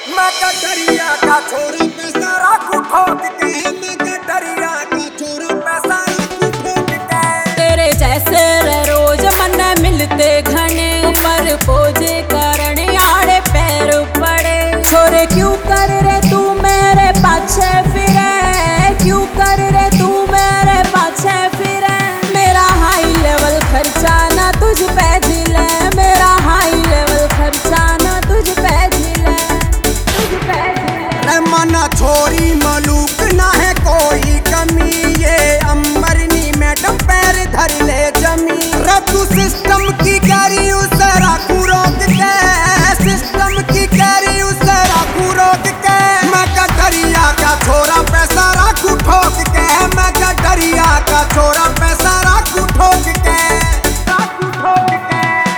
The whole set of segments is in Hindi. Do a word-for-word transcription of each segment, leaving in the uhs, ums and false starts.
मैं कटरिया का छोरा पैसा राखू ठोक के, मैं कटरिया का छोरा पैसा राखू ठोक के। तेरे जैसे रे रोज मन मिलते घने, पर पोजे कारण आड़े पैर पड़े। छोरे क्यों कर रे तू मेरे पाछे फिरे, क्यों कर रे तू मेरे पाछे फिरे। मेरा हाई लेवल खर्चा ना तुझ पे झिले, मेरा हाई लेवल खर्चा ना तुझ पे झिले, तुझ पे झिले। मना छोरी मलूक ना है कोई कमी, ये अमरनी मैडम पैर धर ले जमी। रद्दू सिस्टम की करी उसे राखू रोक के, सिस्टम की करी उसे राखू रोक के। मैं कटरिया का छोरा पैसा राखू ठोक के, मैं कटरिया का छोरा पैसा राखू ठोक के, राखू ठोक के।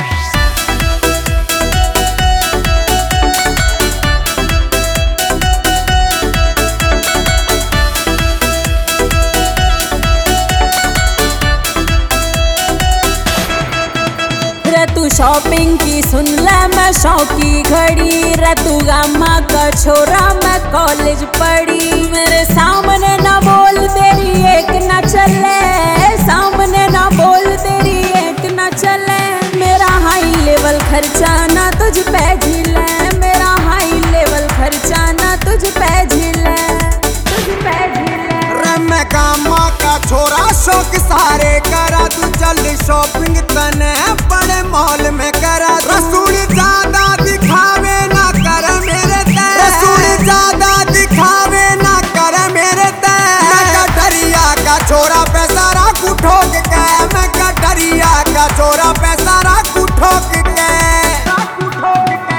रे तू शॉपिंग की सुन ले मैं शौकी घड़ी, रे तू गामा का छोरा मैं कॉलेज पढ़ी। मेरे सामने ना बोल तेरी एक ना चले, सामने ना बोल तेरी एक ना चले। मेरा हाई लेवल खर्चा ना तुझ पे झिले, मेरा हाई लेवल खर्चा ना तुझ पे झिले, तुझ पे झिले। रे मैं गामा का छोरा शौक सारे करा, तू चल शॉपिंग तने बड़े मॉल में करा। रसूल ज्यादा दिखावे ना कर मेरे ते, रसूल ज्यादा दिखावे ना कर मेरे ते। मैं कटरिया का छोरा पैसा राखू ठोक के, मैं कटरिया का छोरा पैसा राखू ठोक के, राखू ठोक के।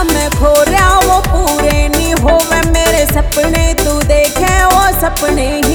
सपने तू देखे वो सपने